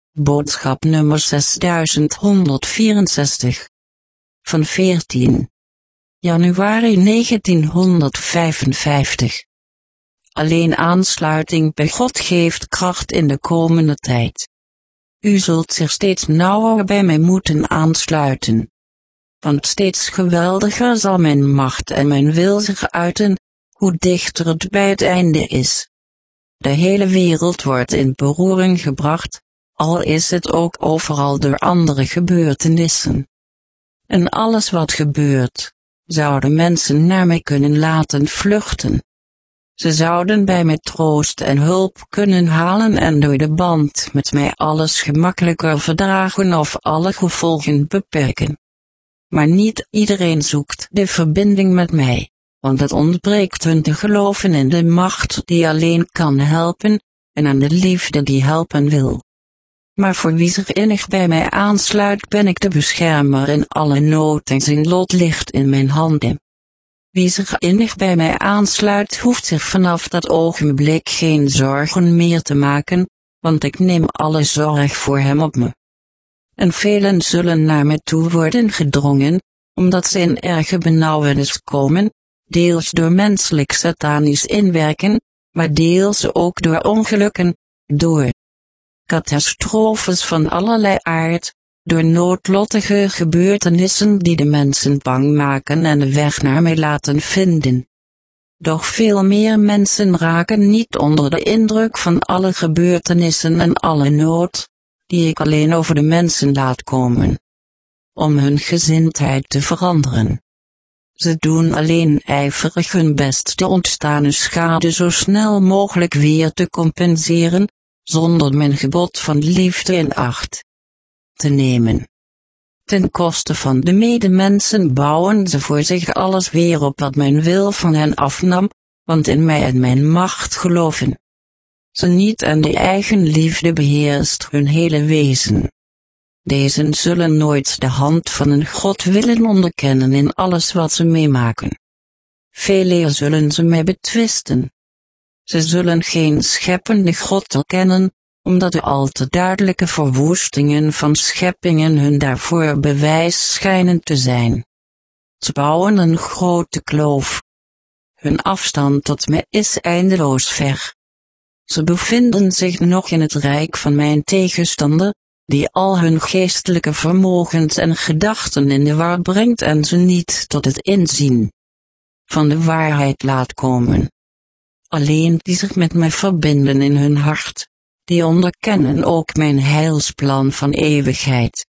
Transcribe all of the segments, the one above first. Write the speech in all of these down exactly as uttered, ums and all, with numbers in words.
Boodschap nummer zeshonderdvierenzestig. Van veertien januari negentienhonderdvijfenvijftig. Alleen aansluiting bij God geeft kracht in de komende tijd. U zult zich steeds nauwer bij mij moeten aansluiten. Want steeds geweldiger zal mijn macht en mijn wil zich uiten, hoe dichter het bij het einde is. De hele wereld wordt in beroering gebracht, al is het ook overal door andere gebeurtenissen. En alles wat gebeurt, zouden mensen naar mij kunnen laten vluchten. Ze zouden bij mij troost en hulp kunnen halen en door de band met mij alles gemakkelijker verdragen of alle gevolgen beperken. Maar niet iedereen zoekt de verbinding met mij, want het ontbreekt hun te geloven in de macht die alleen kan helpen, en aan de liefde die helpen wil. Maar voor wie zich innig bij mij aansluit ben ik de beschermer in alle nood en zijn lot ligt in mijn handen. Wie zich innig bij mij aansluit hoeft zich vanaf dat ogenblik geen zorgen meer te maken, want ik neem alle zorg voor hem op me. En velen zullen naar mij toe worden gedrongen, omdat ze in erge benauwenis komen, deels door menselijk satanisch inwerken, maar deels ook door ongelukken, door catastrofes van allerlei aard, door noodlottige gebeurtenissen die de mensen bang maken en de weg naar mij laten vinden. Doch veel meer mensen raken niet onder de indruk van alle gebeurtenissen en alle nood, die ik alleen over de mensen laat komen, om hun gezindheid te veranderen. Ze doen alleen ijverig hun best de ontstane schade zo snel mogelijk weer te compenseren, zonder mijn gebod van liefde in acht te nemen. Ten koste van de medemensen bouwen ze voor zich alles weer op wat mijn wil van hen afnam, want in mij en mijn macht geloven ze niet en de eigen liefde beheerst hun hele wezen. Dezen zullen nooit de hand van een God willen onderkennen in alles wat ze meemaken. Veeleer zullen ze mij betwisten. Ze zullen geen scheppende God erkennen, omdat de al te duidelijke verwoestingen van scheppingen hun daarvoor bewijs schijnen te zijn. Ze bouwen een grote kloof. Hun afstand tot mij is eindeloos ver. Ze bevinden zich nog in het rijk van mijn tegenstander, die al hun geestelijke vermogens en gedachten in de war brengt en ze niet tot het inzien van de waarheid laat komen. Alleen die zich met mij verbinden in hun hart, die onderkennen ook mijn heilsplan van eeuwigheid.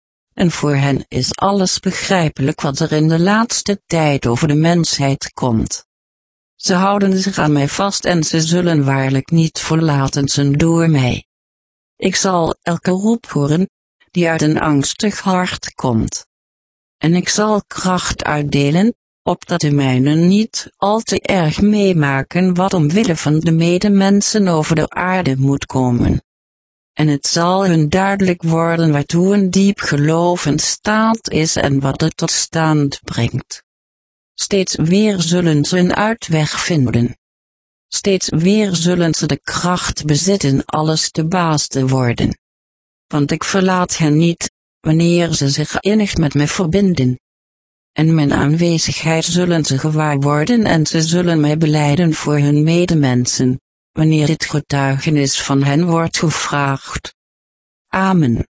En voor hen is alles begrijpelijk wat er in de laatste tijd over de mensheid komt. Ze houden zich aan mij vast en ze zullen waarlijk niet verlaten zijn door mij. Ik zal elke roep horen, die uit een angstig hart komt. En ik zal kracht uitdelen, opdat de mijnen niet al te erg meemaken wat omwille van de medemensen over de aarde moet komen. En het zal hun duidelijk worden waartoe een diep geloof in staat is en wat het tot stand brengt. Steeds weer zullen ze een uitweg vinden. Steeds weer zullen ze de kracht bezitten alles te baas te worden. Want ik verlaat hen niet, wanneer ze zich innig met mij verbinden. En mijn aanwezigheid zullen ze gewaar worden en ze zullen mij belijden voor hun medemensen, wanneer dit getuigenis van hen wordt gevraagd. Amen.